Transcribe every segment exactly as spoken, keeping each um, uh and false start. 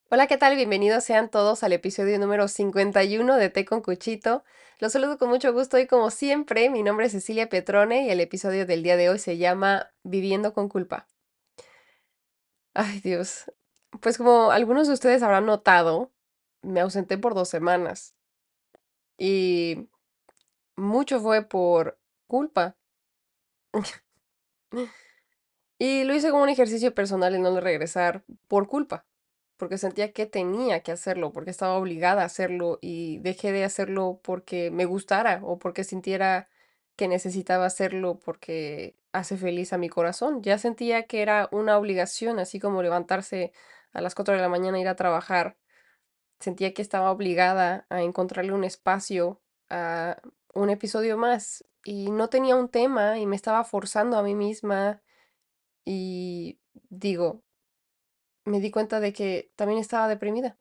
Hola, ¿qué tal? Bienvenidos sean todos al episodio número cincuenta y uno de Té con Cuchito. Los saludo con mucho gusto y como siempre, mi nombre es Cecilia Petrone y el episodio del día de hoy se llama Viviendo con culpa. Ay, Dios. Pues como algunos de ustedes habrán notado, me ausenté por dos semanas y mucho fue por culpa. Y lo hice como un ejercicio personal en no regresar por culpa, porque sentía que tenía que hacerlo, porque estaba obligada a hacerlo y dejé de hacerlo porque me gustara o porque sintiera que necesitaba hacerlo porque hace feliz a mi corazón. Ya sentía que era una obligación, así como levantarse a las cuatro de la mañana e ir a trabajar. Sentía que estaba obligada a encontrarle un espacio a un episodio más y no tenía un tema y me estaba forzando a mí misma y digo, me di cuenta de que también estaba deprimida.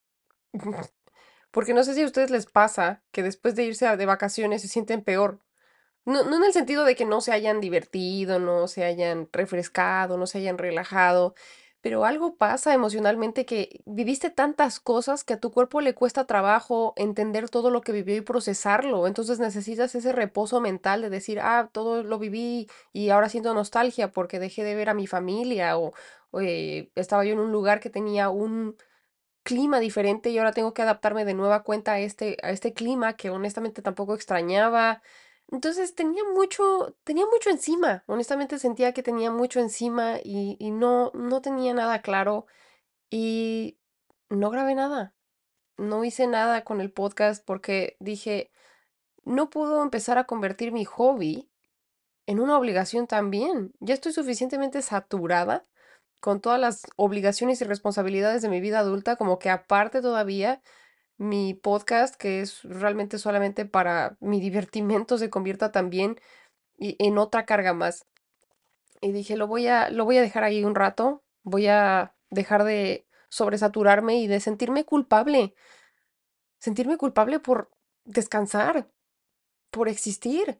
Porque no sé si a ustedes les pasa que después de irse a- de vacaciones se sienten peor. No, no en el sentido de que no se hayan divertido, no se hayan refrescado, no se hayan relajado, pero algo pasa emocionalmente que viviste tantas cosas que a tu cuerpo le cuesta trabajo entender todo lo que vivió y procesarlo. Entonces necesitas ese reposo mental de decir, ah, todo lo viví y ahora siento nostalgia porque dejé de ver a mi familia o, o, eh, estaba yo en un lugar que tenía un clima diferente y ahora tengo que adaptarme de nueva cuenta a este, a este clima que honestamente tampoco extrañaba. Entonces tenía mucho, tenía mucho encima. Honestamente sentía que tenía mucho encima y, y no, no tenía nada claro y no grabé nada. No hice nada con el podcast porque dije, no puedo empezar a convertir mi hobby en una obligación también. Ya estoy suficientemente saturada con todas las obligaciones y responsabilidades de mi vida adulta, como que aparte todavía mi podcast, que es realmente solamente para mi divertimento, se convierta también y- en otra carga más. Y dije, lo voy a, lo voy a dejar ahí un rato, voy a dejar de sobresaturarme y de sentirme culpable, sentirme culpable por descansar, por existir.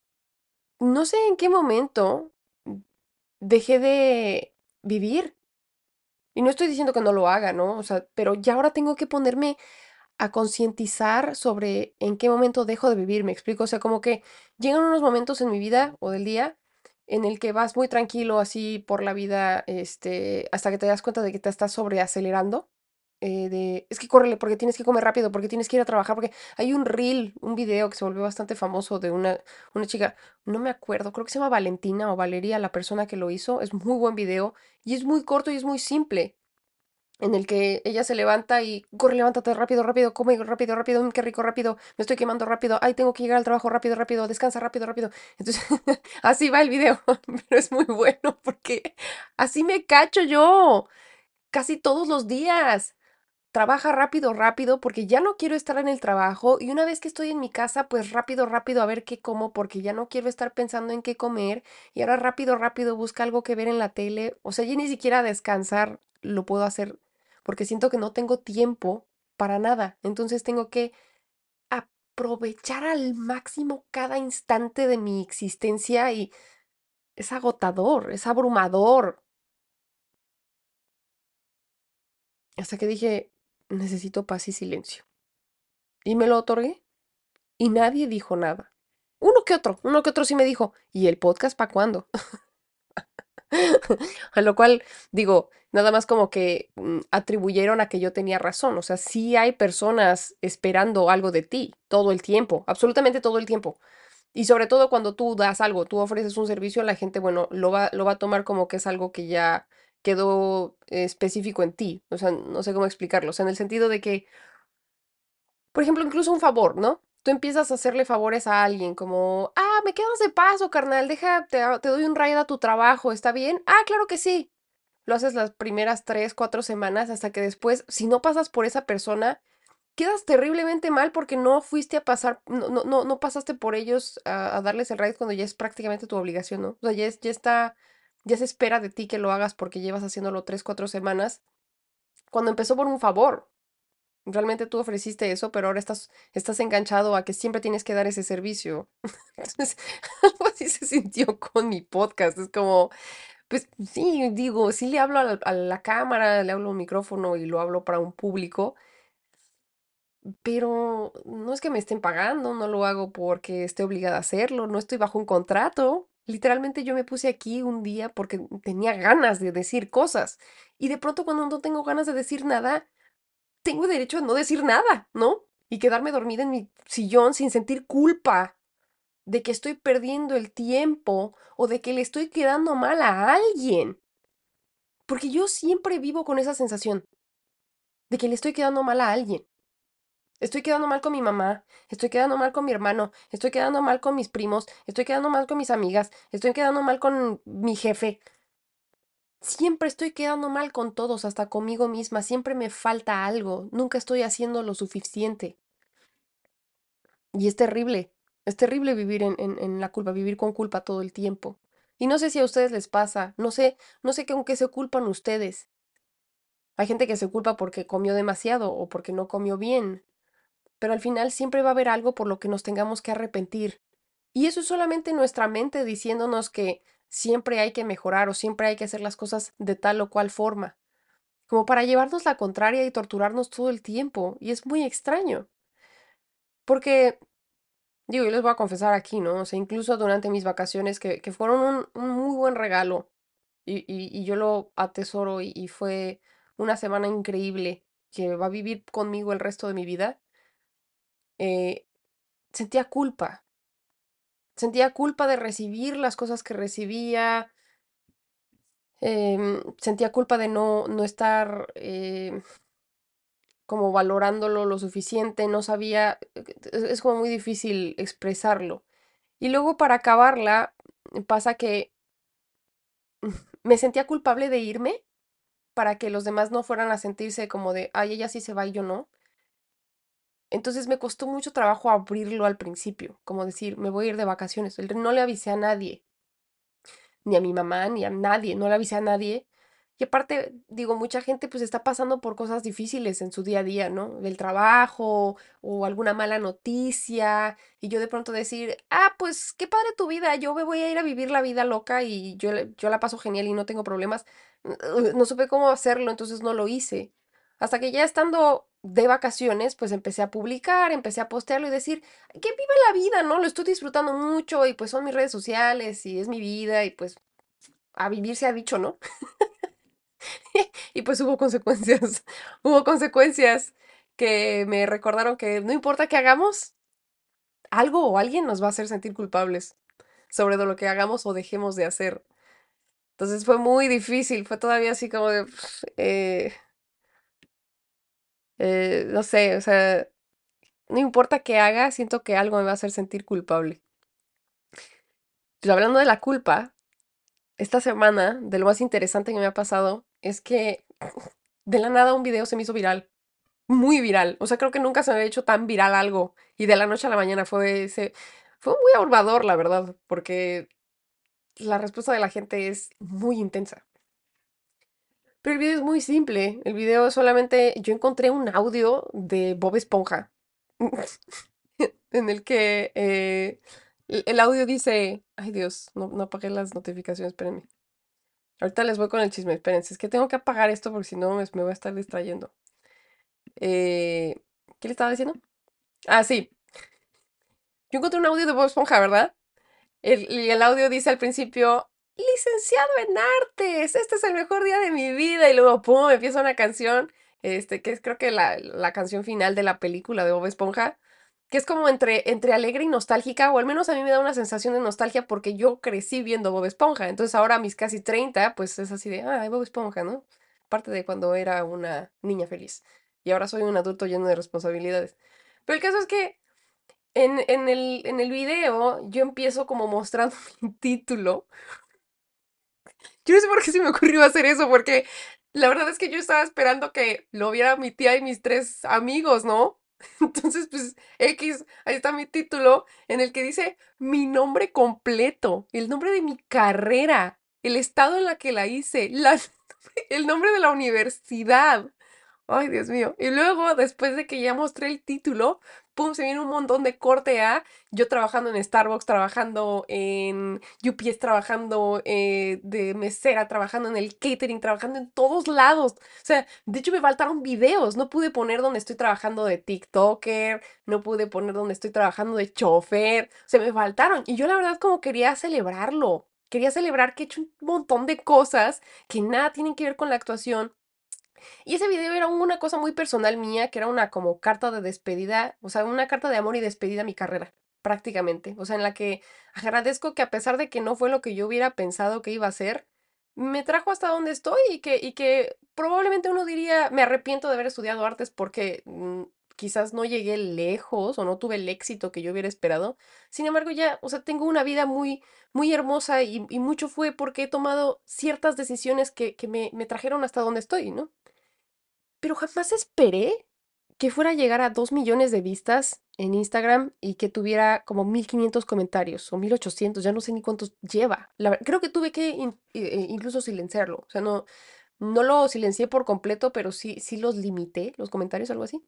No sé en qué momento dejé de vivir. Y no estoy diciendo que no lo haga, ¿no? O sea, pero ya ahora tengo que ponerme a concientizar sobre en qué momento dejo de vivir, me explico, o sea, como que llegan unos momentos en mi vida o del día en el que vas muy tranquilo así por la vida, este, hasta que te das cuenta de que te estás sobreacelerando, eh, de, es que córrele porque tienes que comer rápido, porque tienes que ir a trabajar, porque hay un reel, un video que se volvió bastante famoso de una, una chica, no me acuerdo, creo que se llama Valentina o Valeria, la persona que lo hizo, es muy buen video y es muy corto y es muy simple en el que ella se levanta y corre, levántate rápido, rápido, come rápido, rápido, mm, qué rico, rápido, me estoy quemando rápido, ay, tengo que llegar al trabajo rápido, rápido, descansa rápido, rápido. Entonces, así va el video, pero es muy bueno porque así me cacho yo casi todos los días. Trabaja rápido, rápido, porque ya no quiero estar en el trabajo y una vez que estoy en mi casa, pues rápido, rápido a ver qué como, porque ya no quiero estar pensando en qué comer y ahora rápido, rápido busca algo que ver en la tele. O sea, ya ni siquiera descansar lo puedo hacer porque siento que no tengo tiempo para nada. Entonces tengo que aprovechar al máximo cada instante de mi existencia y es agotador, es abrumador. Hasta que dije, necesito paz y silencio. Y me lo otorgué. Y nadie dijo nada. Uno que otro, uno que otro sí me dijo, ¿y el podcast para cuándo? A lo cual digo, nada más como que mm, atribuyeron a que yo tenía razón. O sea, sí hay personas esperando algo de ti todo el tiempo, absolutamente todo el tiempo. Y sobre todo cuando tú das algo, tú ofreces un servicio, la gente, bueno, lo va, lo va a tomar como que es algo que ya quedó eh, específico en ti. O sea, no sé cómo explicarlo. O sea, en el sentido de que por ejemplo, incluso un favor, ¿no? Tú empiezas a hacerle favores a alguien como, ah, me quedas de paso, carnal, deja, te, ha- te doy un ride a tu trabajo, ¿está bien? Ah, claro que sí. Lo haces las primeras tres, cuatro semanas hasta que después, si no pasas por esa persona, quedas terriblemente mal porque no fuiste a pasar, no, no, no, no pasaste por ellos a, a darles el ride cuando ya es prácticamente tu obligación, ¿no? O sea, ya es, ya está, ya se espera de ti que lo hagas porque llevas haciéndolo tres, cuatro semanas, cuando empezó por un favor. Realmente tú ofreciste eso, pero ahora estás, estás enganchado a que siempre tienes que dar ese servicio. Entonces, algo así se sintió con mi podcast. Es como, Pues sí, digo, sí le hablo a la, a la cámara, le hablo a un micrófono y lo hablo para un público, pero no es que me estén pagando, no lo hago porque esté obligada a hacerlo, no estoy bajo un contrato. Literalmente yo me puse aquí un día porque tenía ganas de decir cosas. Y de pronto cuando no tengo ganas de decir nada, tengo derecho a no decir nada, ¿no? Y quedarme dormida en mi sillón sin sentir culpa de que estoy perdiendo el tiempo o de que le estoy quedando mal a alguien. Porque yo siempre vivo con esa sensación de que le estoy quedando mal a alguien. Estoy quedando mal con mi mamá, estoy quedando mal con mi hermano, estoy quedando mal con mis primos, estoy quedando mal con mis amigas, estoy quedando mal con mi jefe. Siempre estoy quedando mal con todos, hasta conmigo misma. Siempre me falta algo. Nunca estoy haciendo lo suficiente. Y es terrible. Es terrible vivir en, en, en la culpa, vivir con culpa todo el tiempo. Y no sé si a ustedes les pasa. No sé, no sé con qué se culpan ustedes. Hay gente que se culpa porque comió demasiado o porque no comió bien. Pero al final siempre va a haber algo por lo que nos tengamos que arrepentir. Y eso es solamente nuestra mente diciéndonos que siempre hay que mejorar o siempre hay que hacer las cosas de tal o cual forma, como para llevarnos la contraria y torturarnos todo el tiempo. Y es muy extraño, porque, digo, yo les voy a confesar aquí, ¿no? O sea, incluso durante mis vacaciones, que, que fueron un, un muy buen regalo, y, y- y yo lo atesoro, y, y fue una semana increíble que va a vivir conmigo el resto de mi vida, eh, sentía culpa. Sentía culpa de recibir las cosas que recibía, em, sentía culpa de no, no estar em, como valorándolo lo suficiente, no sabía, eh, es, es como muy difícil expresarlo. Y luego para acabarla, pasa que me sentía culpable de irme para que los demás no fueran a sentirse como de, ay, ella sí se va y yo no. Entonces me costó mucho trabajo abrirlo al principio, como decir, me voy a ir de vacaciones. El- No le avisé a nadie. Ni a mi mamá, ni a nadie, no le avisé a nadie. Y aparte, digo, mucha gente pues está pasando por cosas difíciles en su día a día, ¿no? Del trabajo o alguna mala noticia. Y yo de pronto decir, ah, pues qué padre tu vida, yo me voy a ir a vivir la vida loca y yo, la- yo la paso genial y no tengo problemas. Uh, No supe cómo hacerlo, entonces no lo hice. Hasta que ya estando de vacaciones, pues empecé a publicar, empecé a postearlo y decir, que viva la vida, ¿no? Lo estoy disfrutando mucho y pues son mis redes sociales y es mi vida y pues a vivir se ha dicho, ¿no? Y pues hubo consecuencias, hubo consecuencias que me recordaron que no importa qué hagamos, algo o alguien nos va a hacer sentir culpables sobre de lo que hagamos o dejemos de hacer. Entonces fue muy difícil, fue todavía así como de, pf, eh, eh, no sé, o sea, no importa qué haga, siento que algo me va a hacer sentir culpable. Pues hablando de la culpa, esta semana, de lo más interesante que me ha pasado, es que de la nada un video se me hizo viral. Muy viral. O sea, creo que nunca se me había hecho tan viral algo. Y de la noche a la mañana fue ese. Fue muy abrumador, la verdad, porque la respuesta de la gente es muy intensa. Pero el video es muy simple. El video es solamente. Yo encontré un audio de Bob Esponja. En el que eh, el el audio dice. Ay Dios, no, no apagué las notificaciones, espérenme. Ahorita les voy con el chisme, espérense. Es que tengo que apagar esto porque si no me, me voy a estar distrayendo. Eh, ¿Qué le estaba diciendo? Ah, sí. Yo encontré un audio de Bob Esponja, ¿verdad? El, y el audio dice al principio, licenciado en artes, este es el mejor día de mi vida. Y luego, pum, empieza una canción, este, que es creo que la, la canción final de la película de Bob Esponja, que es como entre, entre alegre y nostálgica, o al menos a mí me da una sensación de nostalgia porque yo crecí viendo Bob Esponja. Entonces ahora a mis casi treinta pues es así de, ah, Bob Esponja, ¿no? Parte de cuando era una niña feliz. Y ahora soy un adulto lleno de responsabilidades. Pero el caso es que en, en el, en el video yo empiezo como mostrando mi título. Yo no sé por qué se me ocurrió hacer eso, porque la verdad es que yo estaba esperando que lo viera mi tía y mis tres amigos, ¿no? Entonces, pues, X, ahí está mi título en el que dice mi nombre completo, el nombre de mi carrera, el estado en la que la hice, la- el nombre de la universidad. Ay, Dios mío. Y luego, después de que ya mostré el título, pum, se viene un montón de corte a yo trabajando en Starbucks, trabajando en U P S, trabajando eh, de mesera, trabajando en el catering, trabajando en todos lados. O sea, de hecho me faltaron videos. No pude poner donde estoy trabajando de TikToker, no pude poner donde estoy trabajando de chofer. Se me faltaron. Y yo la verdad como quería celebrarlo. Quería celebrar que he hecho un montón de cosas que nada tienen que ver con la actuación y ese video era una cosa muy personal mía, que era una como carta de despedida, o sea, una carta de amor y despedida a mi carrera, prácticamente. O sea, en la que agradezco que a pesar de que no fue lo que yo hubiera pensado que iba a ser, me trajo hasta donde estoy y que, y que probablemente uno diría, me arrepiento de haber estudiado artes porque mm, quizás no llegué lejos o no tuve el éxito que yo hubiera esperado. Sin embargo, ya, o sea, tengo una vida muy, muy hermosa y, y mucho fue porque he tomado ciertas decisiones que, que me, me trajeron hasta donde estoy, ¿no? Pero jamás esperé que fuera a llegar a dos millones de vistas en Instagram y que tuviera como mil quinientos comentarios o mil ochocientos, ya no sé ni cuántos lleva. La ver- creo que tuve que in- eh, eh, incluso silenciarlo. O sea, no, no lo silencié por completo, pero sí, sí los limité, los comentarios, algo así.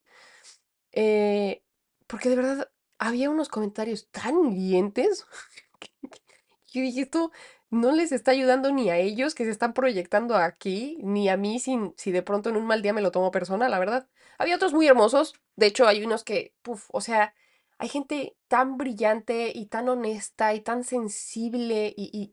Eh, Porque de verdad había unos comentarios tan hirientes. Yo dije, esto no les está ayudando ni a ellos que se están proyectando aquí, ni a mí sin, si de pronto en un mal día me lo tomo personal, la verdad. Había otros muy hermosos, de hecho hay unos que, puf, o sea, hay gente tan brillante y tan honesta y tan sensible y,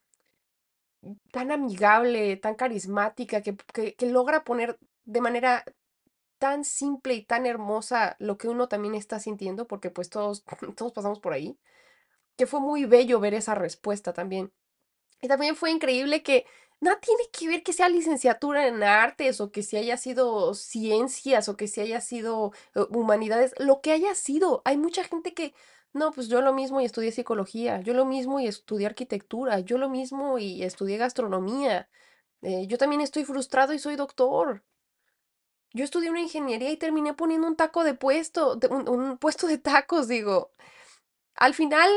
y tan amigable, tan carismática, que, que, que logra poner de manera tan simple y tan hermosa lo que uno también está sintiendo, porque pues todos, todos pasamos por ahí, que fue muy bello ver esa respuesta también. Y también fue increíble que nada tiene que ver que sea licenciatura en artes o que si haya sido ciencias o que si haya sido eh, humanidades, lo que haya sido. Hay mucha gente que, no, pues yo lo mismo y estudié psicología, yo lo mismo y estudié arquitectura, yo lo mismo y estudié gastronomía. Eh, yo también estoy frustrado y soy doctor. Yo estudié una ingeniería y terminé poniendo un taco de puesto, de- un, un puesto de tacos, digo. Al final,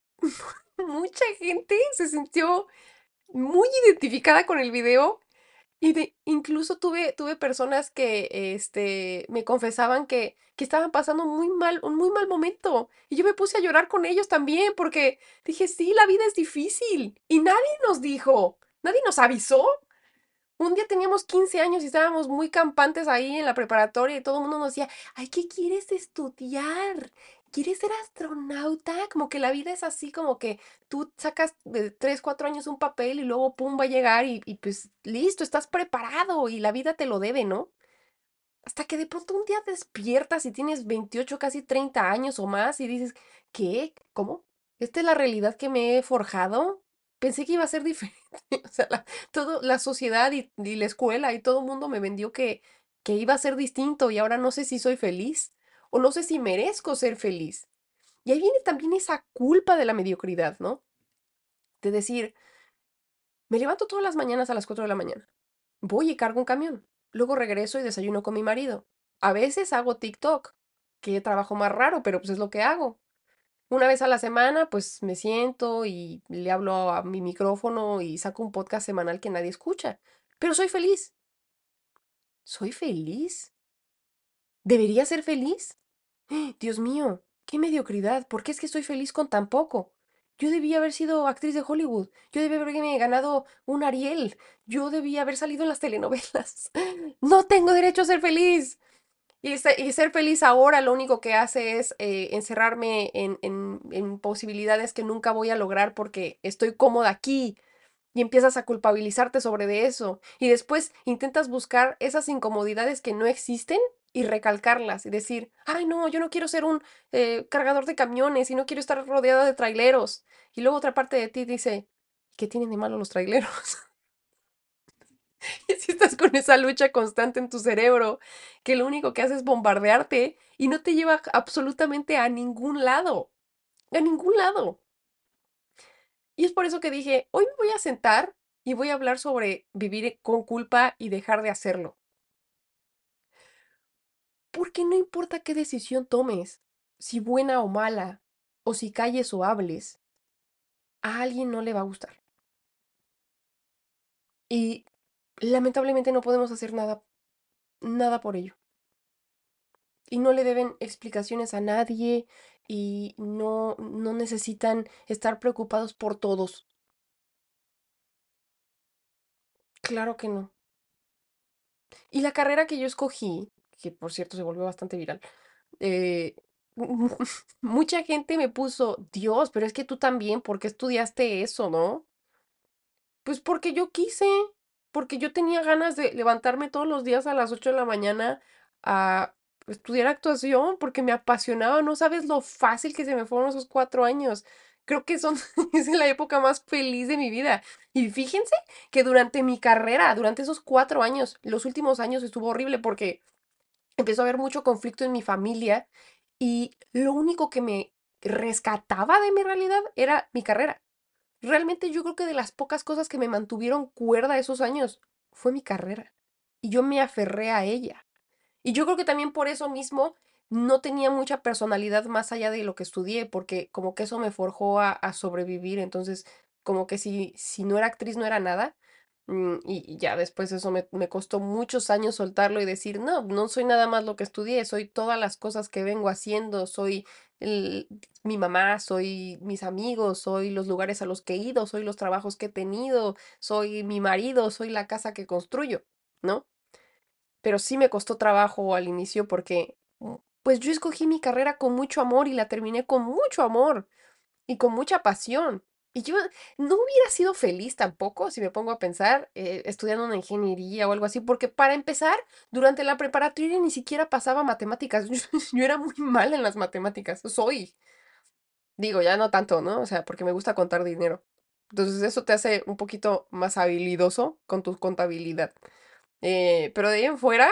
mucha gente se sintió muy identificada con el video y de, incluso tuve, tuve personas que este, me confesaban que, que estaban pasando muy mal, un muy mal momento. Y yo me puse a llorar con ellos también porque dije, sí, la vida es difícil. Y nadie nos dijo, nadie nos avisó. Un día teníamos quince años y estábamos muy campantes ahí en la preparatoria y todo el mundo nos decía, ay, ¿qué quieres estudiar? ¿Quieres ser astronauta? Como que la vida es así, como que tú sacas de tres, cuatro años un papel y luego pum, va a llegar y, y pues listo, estás preparado y la vida te lo debe, ¿no? Hasta que de pronto un día despiertas y tienes veintiocho casi treinta años o más y dices, ¿qué? ¿Cómo? ¿Esta es la realidad que me he forjado? Pensé que iba a ser diferente. O sea, la, todo, la sociedad y, y la escuela y todo el mundo me vendió que, que iba a ser distinto y ahora no sé si soy feliz o no sé si merezco ser feliz. Y ahí viene también esa culpa de la mediocridad, ¿no? De decir, me levanto todas las mañanas a las cuatro de la mañana. Voy y cargo un camión. Luego regreso y desayuno con mi marido. A veces hago TikTok, que trabajo más raro, pero pues es lo que hago. Una vez a la semana, pues me siento y le hablo a mi micrófono y saco un podcast semanal que nadie escucha. Pero soy feliz. ¿Soy feliz? ¿Debería ser feliz? Dios mío, qué mediocridad. ¿Por qué es que estoy feliz con tan poco? Yo debía haber sido actriz de Hollywood. Yo debía haberme ganado un Ariel. Yo debía haber salido en las telenovelas. No tengo derecho a ser feliz. Y, se- y ser feliz ahora lo único que hace es eh, encerrarme en, en en posibilidades que nunca voy a lograr porque estoy cómoda aquí y empiezas a culpabilizarte sobre de eso. Y después intentas buscar esas incomodidades que no existen y recalcarlas y decir, ay, no, yo no quiero ser un eh, cargador de camiones y no quiero estar rodeada de traileros. Y luego otra parte de ti dice, ¿qué tienen de malo los traileros? Y si estás con esa lucha constante en tu cerebro, que lo único que hace es bombardearte y no te lleva absolutamente a ningún lado, a ningún lado. Y es por eso que dije, hoy me voy a sentar y voy a hablar sobre vivir con culpa y dejar de hacerlo. Porque no importa qué decisión tomes, si buena o mala, o si calles o hables, a alguien no le va a gustar. Y lamentablemente no podemos hacer nada nada por ello. Y no le deben explicaciones a nadie y no, no necesitan estar preocupados por todos. Claro que no. Y la carrera que yo escogí, que por cierto se volvió bastante viral, eh, mucha gente me puso, Dios, pero es que tú también, ¿por qué estudiaste eso, no? Pues porque yo quise, porque yo tenía ganas de levantarme todos los días a las ocho de la mañana a estudiar actuación, porque me apasionaba, no sabes lo fácil que se me fueron esos cuatro años. Creo que son, es la época más feliz de mi vida. Y fíjense que durante mi carrera, durante esos cuatro años, los últimos años estuvo horrible porque empezó a haber mucho conflicto en mi familia y lo único que me rescataba de mi realidad era mi carrera. Realmente yo creo que de las pocas cosas que me mantuvieron cuerda esos años fue mi carrera. Y yo me aferré a ella. Y yo creo que también por eso mismo no tenía mucha personalidad más allá de lo que estudié, porque como que eso me forjó a, a sobrevivir. Entonces, como que si, si no era actriz no era nada. Mm, Y, y ya después eso me, me costó muchos años soltarlo y decir, no, no soy nada más lo que estudié, soy todas las cosas que vengo haciendo, soy el- mi mamá, soy mis amigos, soy los lugares a los que he ido, soy los trabajos que he tenido, soy mi marido, soy la casa que construyo, ¿no? Pero sí me costó trabajo al inicio porque, mm, pues yo escogí mi carrera con mucho amor y la terminé con mucho amor y con mucha pasión. Y yo no hubiera sido feliz tampoco, si me pongo a pensar, eh, estudiando una ingeniería o algo así, porque para empezar, durante la preparatoria ni siquiera pasaba matemáticas. Yo, yo era muy mal en las matemáticas, soy. Digo, ya no tanto, ¿no? O sea, porque me gusta contar dinero. Entonces eso te hace un poquito más habilidoso con tu contabilidad. Eh, pero de ahí en fuera,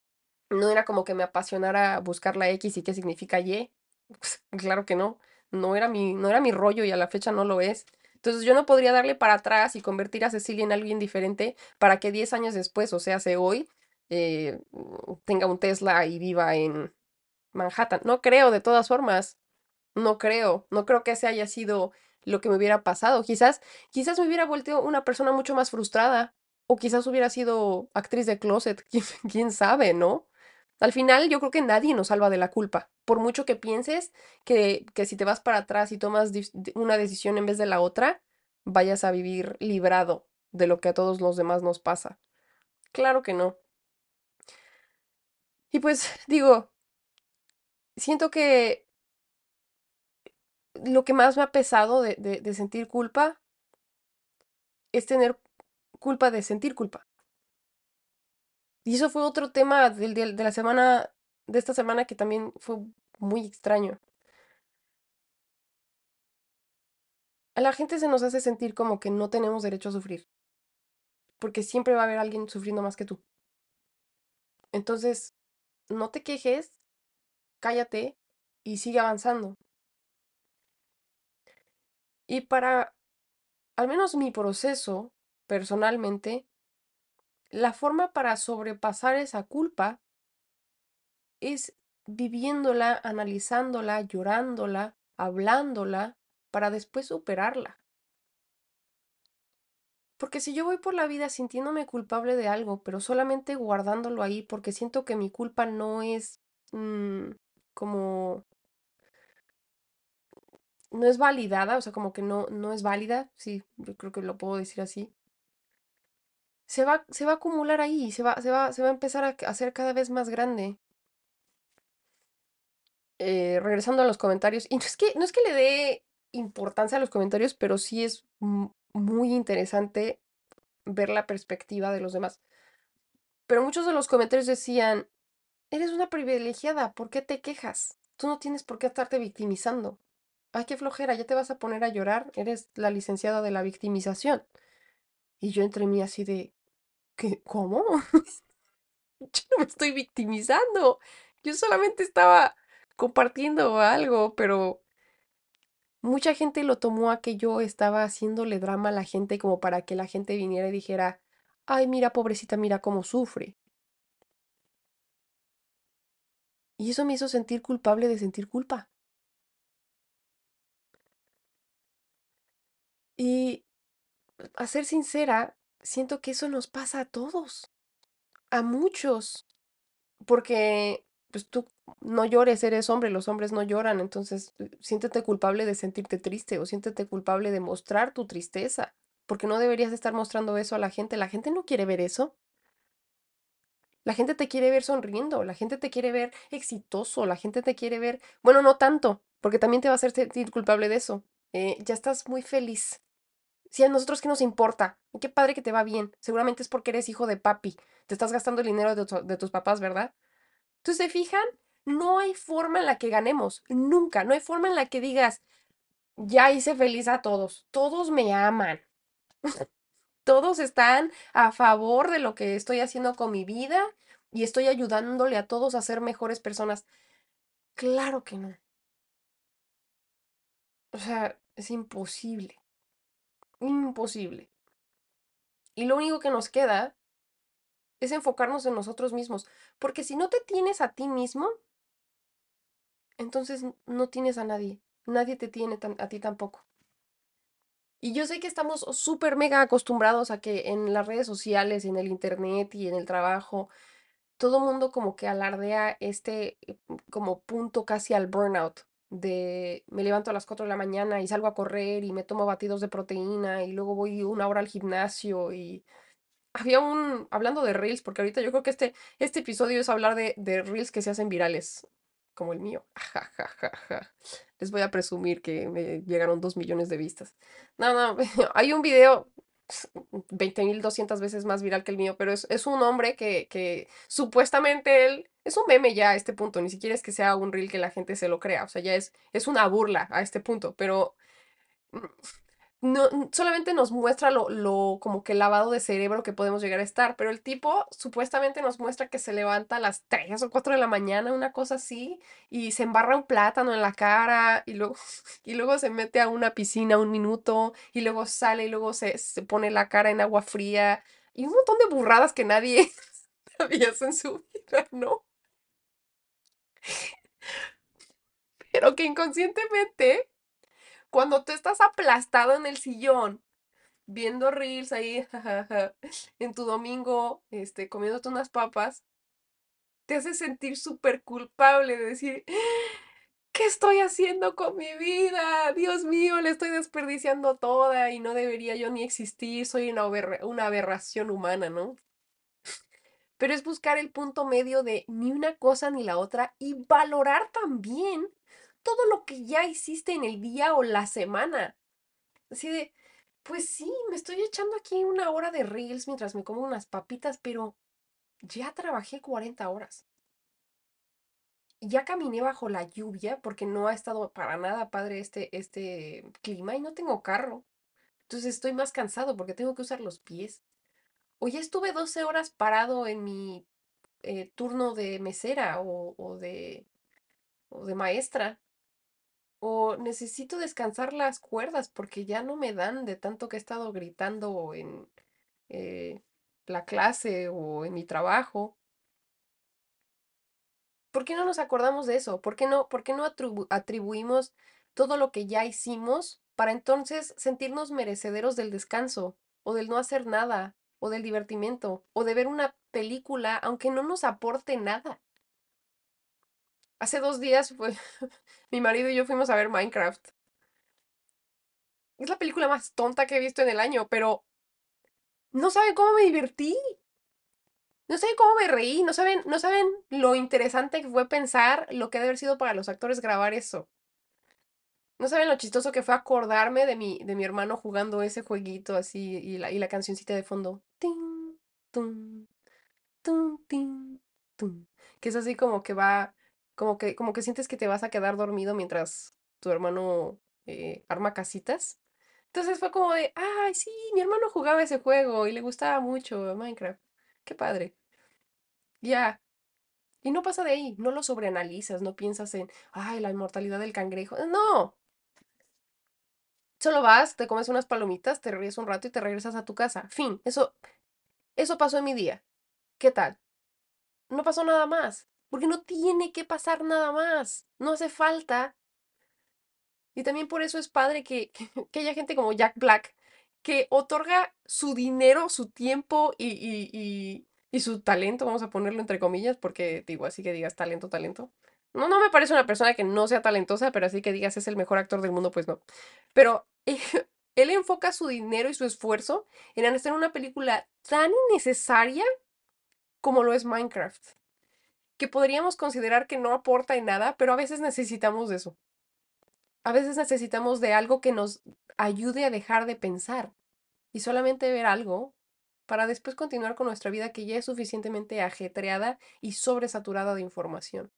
no era como que me apasionara buscar la X y qué significa Y. Claro que no. No era mi, no era mi rollo y a la fecha no lo es. Entonces yo no podría darle para atrás y convertir a Cecilia en alguien diferente para que diez años después, o sea, hace hoy, eh, tenga un Tesla y viva en Manhattan. No creo, de todas formas. No creo, no creo que ese haya sido lo que me hubiera pasado. Quizás, quizás me hubiera vuelto una persona mucho más frustrada, o quizás hubiera sido actriz de closet, quién, quién sabe, ¿no? Al final, yo creo que nadie nos salva de la culpa. Por mucho que pienses que, que si te vas para atrás y tomas dis- de- una decisión en vez de la otra, vayas a vivir librado de lo que a todos los demás nos pasa. Claro que no. Y pues digo, siento que lo que más me ha pesado de, de de sentir culpa es tener culpa de sentir culpa. Y eso fue otro tema del, del- de la semana, de esta semana que también fue muy extraño. A la gente se nos hace sentir como que no tenemos derecho a sufrir, porque siempre va a haber alguien sufriendo más que tú. Entonces, no te quejes, cállate y sigue avanzando. Y para, al menos mi proceso, personalmente, la forma para sobrepasar esa culpa es viviéndola, analizándola, llorándola, hablándola, para después superarla. Porque si yo voy por la vida sintiéndome culpable de algo, pero solamente guardándolo ahí porque siento que mi culpa no es mm, como, no es validada, o sea, como que no, no es válida, sí, yo creo que lo puedo decir así, se va, se va a acumular ahí, se va, se va, se va a empezar a a hacer cada vez más grande. Eh, regresando a los comentarios, y no es que, no es que le dé importancia a los comentarios, pero sí es mu- muy interesante ver la perspectiva de los demás. Pero muchos de los comentarios decían, eres una privilegiada, ¿por qué te quejas? Tú no tienes por qué estarte victimizando. Ay, qué flojera, ya te vas a poner a llorar, eres la licenciada de la victimización. Y yo entre mí así de, ¿qué? ¿Cómo? Yo no me estoy victimizando. Yo solamente estaba compartiendo algo, pero mucha gente lo tomó a que yo estaba haciéndole drama a la gente como para que la gente viniera y dijera, ay, mira, pobrecita, mira cómo sufre. Y eso me hizo sentir culpable de sentir culpa. Y a ser sincera, siento que eso nos pasa a todos, a muchos. porque pues tú no llores, eres hombre, los hombres no lloran, entonces eh, siéntete culpable de sentirte triste o siéntete culpable de mostrar tu tristeza, porque no deberías estar mostrando eso a la gente. La gente no quiere ver eso. La gente te quiere ver sonriendo, la gente te quiere ver exitoso, la gente te quiere ver, bueno, no tanto, porque también te va a hacer sentir culpable de eso. Eh, ya estás muy feliz. Si a nosotros qué nos importa, qué padre que te va bien. Seguramente es porque eres hijo de papi. Te estás gastando el dinero de, tu- de tus papás, ¿verdad? Entonces, ¿se fijan? No hay forma en la que ganemos, nunca. No hay forma en la que digas, ya hice feliz a todos, todos me aman, todos están a favor de lo que estoy haciendo con mi vida y estoy ayudándole a todos a ser mejores personas. Claro que no. O sea, es imposible, imposible. Y lo único que nos queda es enfocarnos en nosotros mismos, porque si no te tienes a ti mismo, entonces n- no tienes a nadie. Nadie te tiene tan- a ti tampoco. Y yo sé que estamos súper mega acostumbrados a que en las redes sociales, en el internet y en el trabajo, todo mundo como que alardea este eh, como punto casi al burnout de me levanto a las cuatro de la mañana y salgo a correr y me tomo batidos de proteína y luego voy una hora al gimnasio y había un, hablando de reels, porque ahorita yo creo que este, este episodio es hablar de, de reels que se hacen virales, como el mío. Ja, ja, ja, ja. Les voy a presumir que me llegaron dos millones de vistas. No, no, hay un video veinte mil doscientas veces más viral que el mío, pero es, es un hombre que, que supuestamente él es un meme ya a este punto, ni siquiera es que sea un reel que la gente se lo crea, o sea, ya es, es una burla a este punto, pero no, n- solamente nos muestra lo, lo como que lavado de cerebro que podemos llegar a estar, pero el tipo supuestamente nos muestra que se levanta a las tres o cuatro de la mañana, una cosa así, y se embarra un plátano en la cara, y luego, y luego se mete a una piscina un minuto, y luego sale, y luego se, se pone la cara en agua fría, y un montón de burradas que nadie nadie hace en su vida, ¿no? Pero que inconscientemente, cuando tú estás aplastado en el sillón, viendo reels ahí, jajaja, en tu domingo, este, comiéndote unas papas, te hace sentir súper culpable de decir, ¿qué estoy haciendo con mi vida? Dios mío, le estoy desperdiciando toda y no debería yo ni existir, soy una, aberra- una aberración humana, ¿no? Pero es buscar el punto medio de ni una cosa ni la otra y valorar también todo lo que ya hiciste en el día o la semana. Así de, pues sí, me estoy echando aquí una hora de reels mientras me como unas papitas, pero ya trabajé cuarenta horas. Ya caminé bajo la lluvia porque no ha estado para nada padre este, este clima y no tengo carro. Entonces estoy más cansado porque tengo que usar los pies. O ya estuve doce horas parado en mi eh, turno de mesera o, o de, o de maestra. O necesito descansar las cuerdas porque ya no me dan de tanto que he estado gritando en eh, la clase o en mi trabajo. ¿Por qué no nos acordamos de eso? ¿Por qué no, por qué no atribu- atribuimos todo lo que ya hicimos para entonces sentirnos merecederos del descanso o del no hacer nada o del divertimento o de ver una película aunque no nos aporte nada? Hace dos días fue, mi marido y yo fuimos a ver Minecraft. Es la película más tonta que he visto en el año, pero no saben cómo me divertí. No saben cómo me reí, no saben, no saben lo interesante que fue pensar lo que debe haber sido para los actores grabar eso. No saben lo chistoso que fue acordarme de mi, de mi hermano jugando ese jueguito así y la, y la cancioncita de fondo. Tin, tun, tun, tin, tun. Que es así como que va, como que, como que sientes que te vas a quedar dormido mientras tu hermano eh, arma casitas. Entonces fue como de, ay, sí, mi hermano jugaba ese juego y le gustaba mucho Minecraft. Qué padre. Ya. Y no pasa de ahí, no lo sobreanalizas, no piensas en, ay, la inmortalidad del cangrejo. No, solo vas, te comes unas palomitas, te ríes un rato y te regresas a tu casa. Fin, eso, eso pasó en mi día. ¿Qué tal? No pasó nada más, porque no tiene que pasar nada más. No hace falta. Y también por eso es padre que, que haya gente como Jack Black que otorga su dinero, su tiempo y, Y su talento, vamos a ponerlo entre comillas, porque digo, así que digas talento, talento. No, no me parece una persona que no sea talentosa, pero así que digas es el mejor actor del mundo, pues no. Pero él enfoca su dinero y su esfuerzo en hacer una película tan innecesaria como lo es Minecraft, que podríamos considerar que no aporta en nada, pero a veces necesitamos de eso. A veces necesitamos de algo que nos ayude a dejar de pensar y solamente ver algo para después continuar con nuestra vida que ya es suficientemente ajetreada y sobresaturada de información.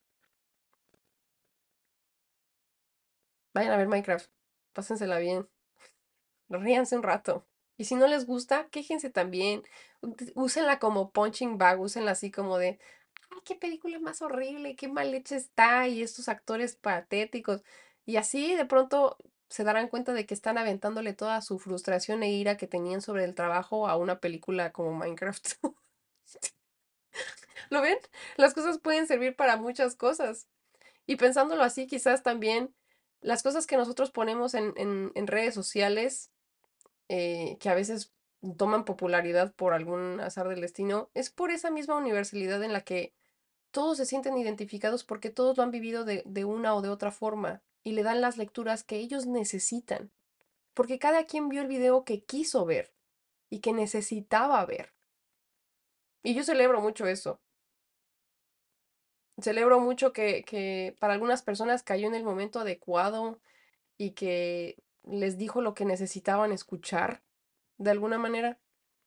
Vayan a ver Minecraft, pásensela bien, ríanse un rato. Y si no les gusta, quéjense también. Ut- Úsenla como punching bag, úsenla así como de, ay, qué película más horrible, qué mal hecha está, y estos actores patéticos. Y así de pronto se darán cuenta de que están aventándole toda su frustración e ira que tenían sobre el trabajo a una película como Minecraft. ¿Lo ven? Las cosas pueden servir para muchas cosas. Y pensándolo así, quizás también las cosas que nosotros ponemos en, en- en redes sociales, eh, que a veces toman popularidad por algún azar del destino, es por esa misma universalidad en la que todos se sienten identificados porque todos lo han vivido de, de una o de otra forma y le dan las lecturas que ellos necesitan. Porque cada quien vio el video que quiso ver y que necesitaba ver. Y yo celebro mucho eso. Celebro mucho que, que para algunas personas cayó en el momento adecuado y que les dijo lo que necesitaban escuchar, de alguna manera.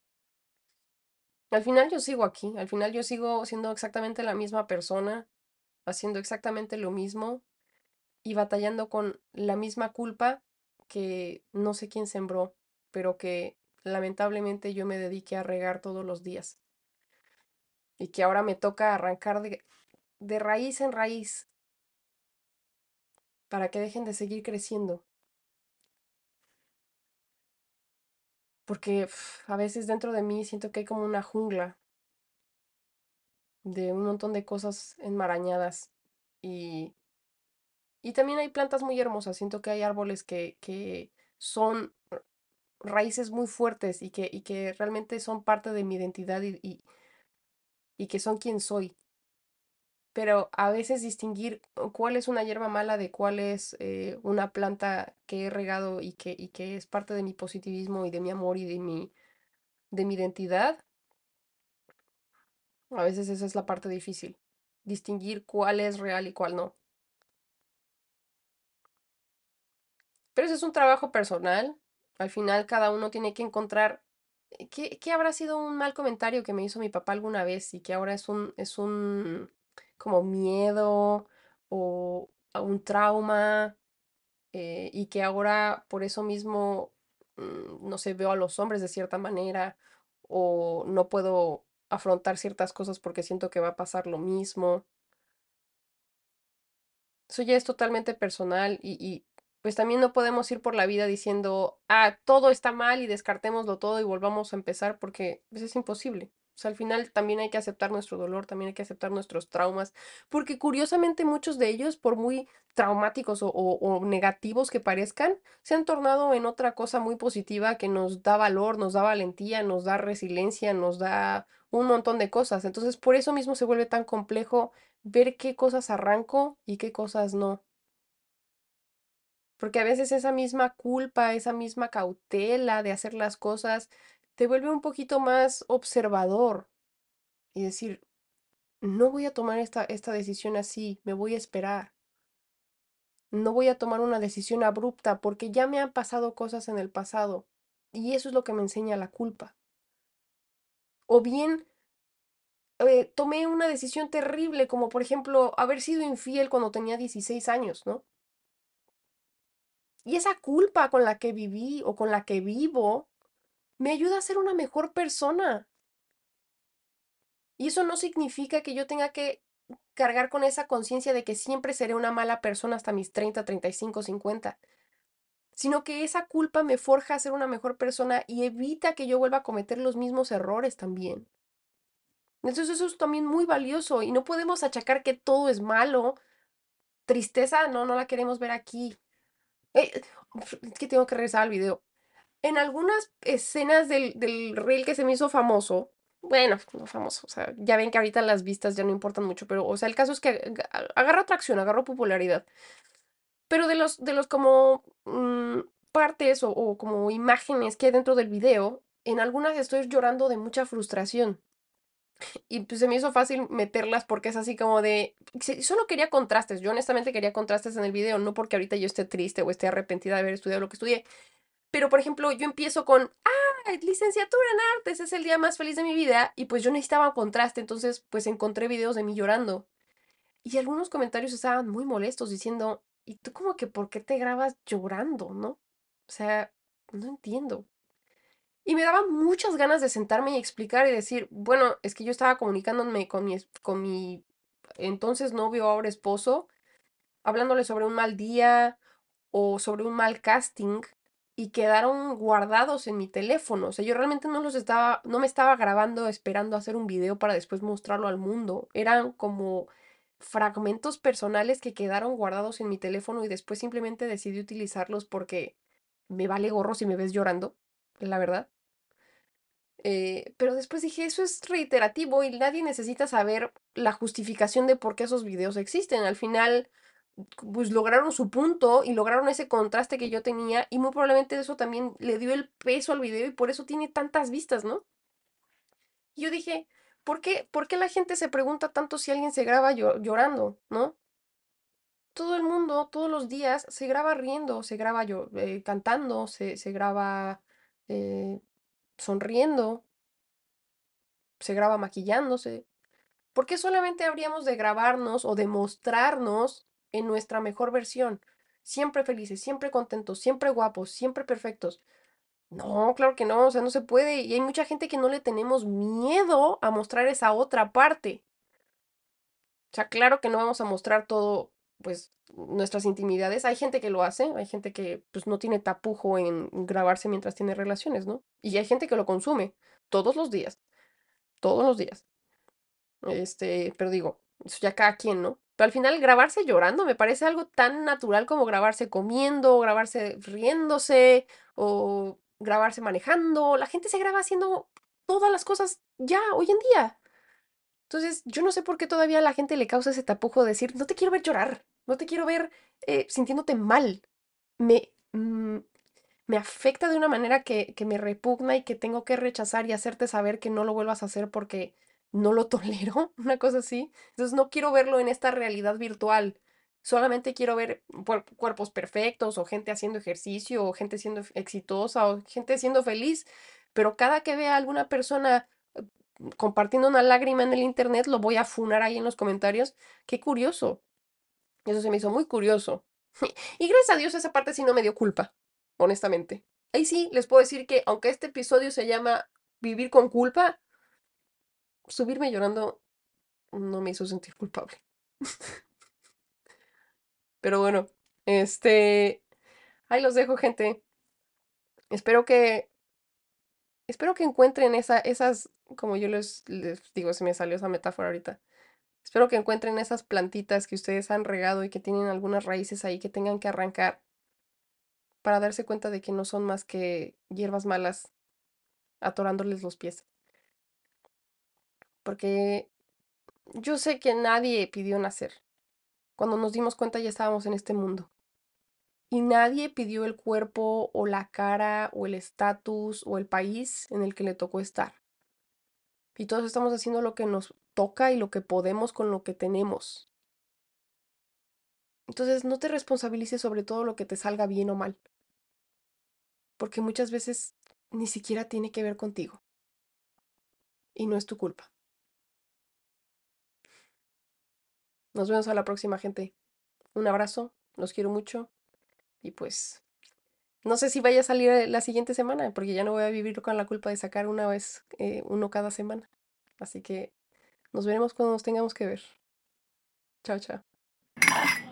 Al final yo sigo aquí, al final yo sigo siendo exactamente la misma persona, haciendo exactamente lo mismo y batallando con la misma culpa que no sé quién sembró, pero que lamentablemente yo me dediqué a regar todos los días y que ahora me toca arrancar de, de raíz en raíz para que dejen de seguir creciendo. Porque uf, a veces dentro de mí siento que hay como una jungla de un montón de cosas enmarañadas. Y, y también hay plantas muy hermosas. Siento que hay árboles que, que son raíces muy fuertes y que, y que realmente son parte de mi identidad y, y, y que son quien soy. Pero a veces distinguir uh, cuál es una hierba mala de cuál es eh, una planta que he regado y que, y que es parte de mi positivismo y de mi amor y de mi, de mi identidad, a veces esa es la parte difícil. Distinguir cuál es real y cuál no. Pero eso es un trabajo personal. Al final cada uno tiene que encontrar eh, qué, qué habrá sido un mal comentario que me hizo mi papá alguna vez y que ahora es un, es un como miedo o a un trauma eh, y que ahora por eso mismo, mm, no sé, veo a los hombres de cierta manera o no puedo afrontar ciertas cosas porque siento que va a pasar lo mismo. Eso ya es totalmente personal y, y, pues también no podemos ir por la vida diciendo, ah, todo está mal y descartémoslo todo y volvamos a empezar porque pues, es imposible. O sea, al final también hay que aceptar nuestro dolor, también hay que aceptar nuestros traumas, porque curiosamente muchos de ellos, por muy traumáticos o, o- o negativos que parezcan, se han tornado en otra cosa muy positiva que nos da valor, nos da valentía, nos da resiliencia, nos da un montón de cosas. Entonces, por eso mismo se vuelve tan complejo ver qué cosas arranco y qué cosas no. Porque a veces esa misma culpa, esa misma cautela de hacer las cosas, te vuelve un poquito más observador y decir, no voy a tomar esta, esta decisión así, me voy a esperar. No voy a tomar una decisión abrupta porque ya me han pasado cosas en el pasado. Y eso es lo que me enseña la culpa. O bien eh, tomé una decisión terrible, como por ejemplo haber sido infiel cuando tenía dieciséis años, ¿no? Y esa culpa con la que viví o con la que vivo me ayuda a ser una mejor persona. Y eso no significa que yo tenga que cargar con esa conciencia de que siempre seré una mala persona hasta mis treinta, treinta y cinco, cincuenta, sino que esa culpa me forja a ser una mejor persona y evita que yo vuelva a cometer los mismos errores también. Entonces eso es también muy valioso y no podemos achacar que todo es malo. Tristeza, no, no la queremos ver aquí. Eh, es que tengo que regresar al video. En algunas escenas del, del reel que se me hizo famoso, Bueno, no famoso, o sea, ya ven que ahorita las vistas ya no importan mucho, pero, o sea, el caso es que ag- a- agarró atracción, agarró popularidad. Pero de los, de los como mm, partes o, o como imágenes que hay dentro del video, en algunas estoy llorando de mucha frustración. Y pues se me hizo fácil meterlas porque es así como de... sí, solo quería contrastes. Yo honestamente quería contrastes en el video, no porque ahorita yo esté triste o esté arrepentida de haber estudiado lo que estudié. Pero, por ejemplo, yo empiezo con, ah, licenciatura en artes, es el día más feliz de mi vida. Y pues yo necesitaba contraste, entonces pues encontré videos de mí llorando. Y algunos comentarios estaban muy molestos diciendo, ¿y tú como que por qué te grabas llorando, no? O sea, no entiendo. Y me daba muchas ganas de sentarme y explicar y decir, bueno, es que yo estaba comunicándome con mi, es- con mi entonces novio, ahora esposo, hablándole sobre un mal día o sobre un mal casting y quedaron guardados en mi teléfono. O sea, yo realmente no los estaba, no me estaba grabando esperando hacer un video para después mostrarlo al mundo. Eran como fragmentos personales que quedaron guardados en mi teléfono y después simplemente decidí utilizarlos porque me vale gorro si me ves llorando, la verdad. Eh, pero después dije, eso es reiterativo y nadie necesita saber la justificación de por qué esos videos existen. Al final, pues lograron su punto y lograron ese contraste que yo tenía y muy probablemente eso también le dio el peso al video y por eso tiene tantas vistas, ¿no? Y yo dije, ¿por qué, por qué la gente se pregunta tanto si alguien se graba llo- llorando, ¿no? Todo el mundo, todos los días, se graba riendo, se graba yo, eh, cantando, se, se graba eh, sonriendo, se graba maquillándose. ¿Por qué solamente habríamos de grabarnos o de mostrarnos en nuestra mejor versión? Siempre felices, siempre contentos, siempre guapos, siempre perfectos. No, claro que no, o sea, no se puede. Y hay mucha gente que no le tenemos miedo a mostrar esa otra parte. O sea, claro que no vamos a mostrar todo, pues, nuestras intimidades. Hay gente que lo hace, hay gente que, pues, no tiene tapujo en grabarse mientras tiene relaciones, ¿no? Y hay gente que lo consume todos los días, todos los días. Este, pero digo, eso ya cada quien, ¿no? Pero al final grabarse llorando me parece algo tan natural como grabarse comiendo, grabarse riéndose o grabarse manejando. La gente se graba haciendo todas las cosas ya hoy en día. Entonces, yo no sé por qué todavía a la gente le causa ese tapujo de decir, no te quiero ver llorar, no te quiero ver eh, sintiéndote mal. Me, mm, me afecta de una manera que, que me repugna y que tengo que rechazar y hacerte saber que no lo vuelvas a hacer porque no lo tolero, una cosa así. Entonces no quiero verlo en esta realidad virtual. Solamente quiero ver puer- cuerpos perfectos o gente haciendo ejercicio o gente siendo exitosa o gente siendo feliz. Pero cada que vea a alguna persona eh, compartiendo una lágrima en el internet, lo voy a funar ahí en los comentarios. Qué curioso. Eso se me hizo muy curioso. Y gracias a Dios esa parte sí no me dio culpa, honestamente. Ahí sí les puedo decir que aunque este episodio se llama Vivir con culpa, subirme llorando no me hizo sentir culpable. Pero bueno, este, ahí los dejo, gente. Espero que, espero que encuentren esa, esas, como yo les, les digo, se me salió esa metáfora ahorita. Espero que encuentren esas plantitas que ustedes han regado y que tienen algunas raíces ahí que tengan que arrancar para darse cuenta de que no son más que hierbas malas atorándoles los pies. Porque yo sé que nadie pidió nacer. Cuando nos dimos cuenta ya estábamos en este mundo. Y nadie pidió el cuerpo o la cara o el estatus o el país en el que le tocó estar. Y todos estamos haciendo lo que nos toca y lo que podemos con lo que tenemos. Entonces no te responsabilices sobre todo lo que te salga bien o mal, porque muchas veces ni siquiera tiene que ver contigo y no es tu culpa. Nos vemos a la próxima, gente. Un abrazo, los quiero mucho y pues no sé si vaya a salir eh, la siguiente semana, porque ya no voy a vivir con la culpa de sacar una vez, eh, uno cada semana. Así que nos veremos cuando nos tengamos que ver. Chao, chao.